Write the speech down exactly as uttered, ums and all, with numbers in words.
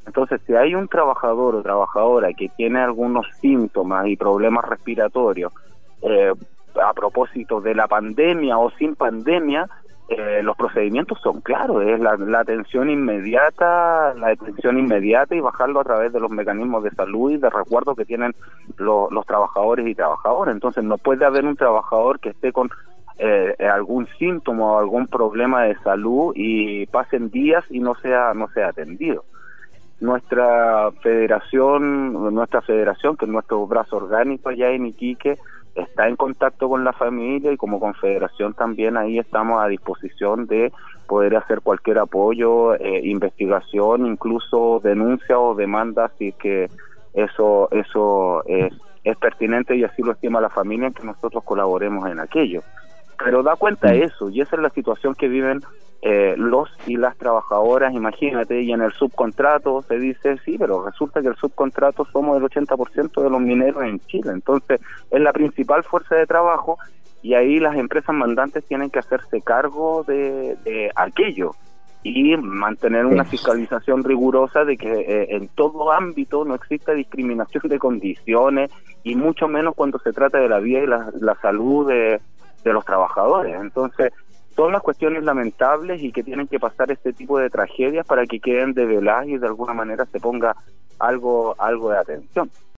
Entonces, si hay un trabajador o trabajadora que tiene algunos síntomas y problemas respiratorios, eh, a propósito de la pandemia o sin pandemia, eh, los procedimientos son claros, es la, la atención inmediata, la atención inmediata y bajarlo a través de los mecanismos de salud y de resguardo que tienen lo, los trabajadores y trabajadoras. Entonces, no puede haber un trabajador que esté con eh, algún síntoma o algún problema de salud y pasen días y no sea no sea atendido. Nuestra federación, nuestra federación, que es nuestro brazo orgánico allá en Iquique, está en contacto con la familia y como confederación también ahí estamos a disposición de poder hacer cualquier apoyo, eh, investigación, incluso denuncia o demanda si es que eso eso es, es pertinente y así lo estima la familia, que nosotros colaboremos en aquello. Pero da cuenta de eso, y esa es la situación que viven eh, los y las trabajadoras, imagínate, y en el subcontrato se dice, sí, pero resulta que el subcontrato somos el ochenta por ciento de los mineros en Chile, entonces es la principal fuerza de trabajo, y ahí las empresas mandantes tienen que hacerse cargo de, de aquello, y mantener una fiscalización rigurosa de que eh, en todo ámbito no exista discriminación de condiciones, y mucho menos cuando se trata de la vida y la, la salud de de los trabajadores. Entonces, son las cuestiones lamentables y que tienen que pasar este tipo de tragedias para que queden develadas y de alguna manera se ponga algo algo de atención.